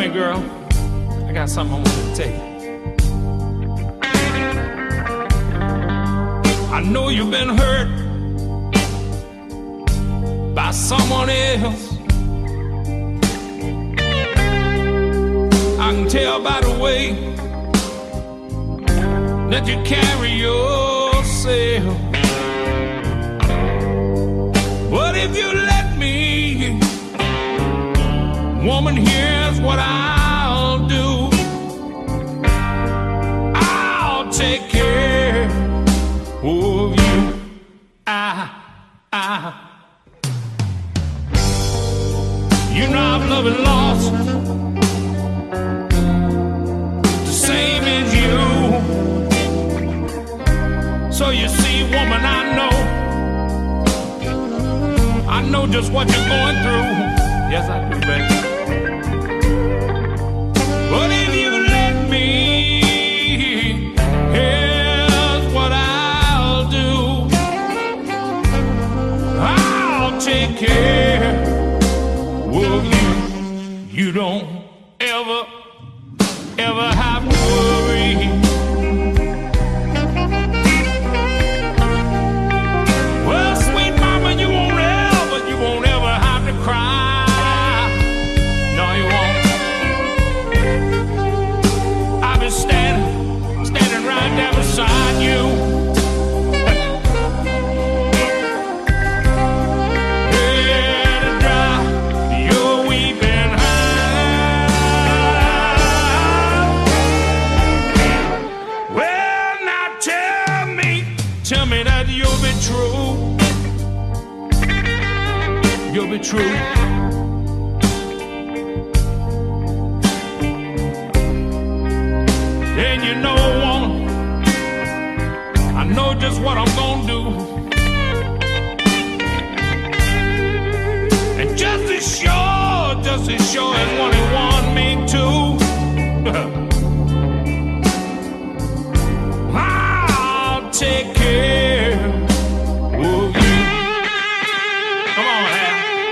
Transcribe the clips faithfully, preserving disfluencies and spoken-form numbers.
here, girl. I got something I want to tell you. I know you've been hurt by someone else. I can tell by the way that you carry yourself. But if you let me, woman, here's what I'll do. I'll take care of you. I, I, you know I've loved and lost the same as you. So you see, woman, I know, I know just what you're going through. Yes, I do, baby. But if you let me, here's what I'll do. I'll take care of you. You don't ever, ever have to worry. Well, sweet mama, you won't ever, you won't ever have to cry. No, you won't. I'll be standing, standing right there beside you. Here to dry your weeping eye. Well, now tell me, tell me that you'll be true. You'll be true. And you know, woman, I know just what I'm gonna do. And just as sure, just as sure as one and one make two, I'll take care of you. Come on, Al.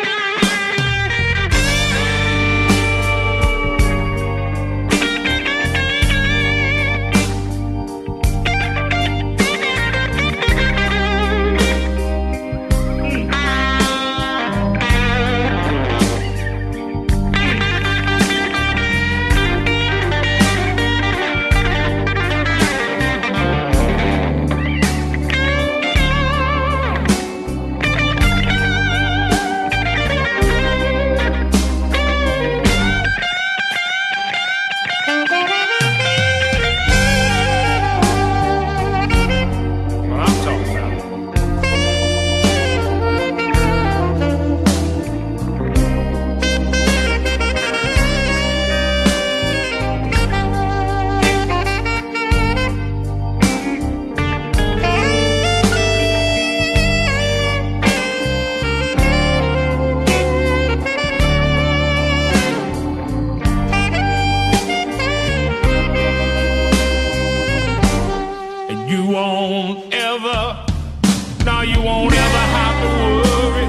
What I'm talking about. And you won't ever, no, you won't ever have to worry.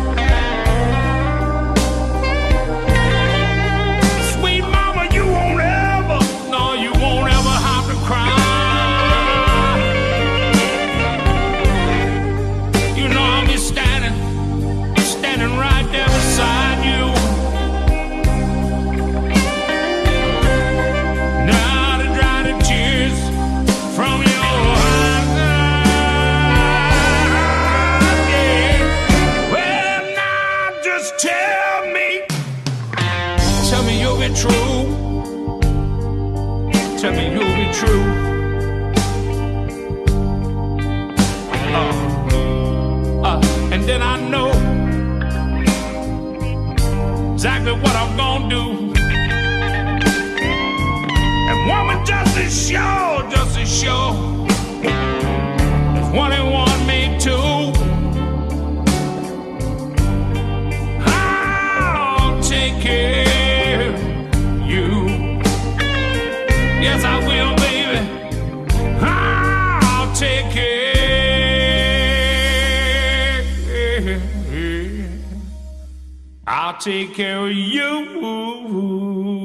Sweet mama, you won't ever, no, you won't ever have to cry. You know I'll be standing, standing right there beside you. Now to dry the tears from your eyes. Yeah. Well, now just tell me, tell me you'll be true. Tell me you'll be true. Uh, uh, and then I know exactly what I'm gonna do. And woman, just as sure, just as sure as one and one made two, I'll take care of you. Yes, I will, baby. I'll take care. I'll take care of you.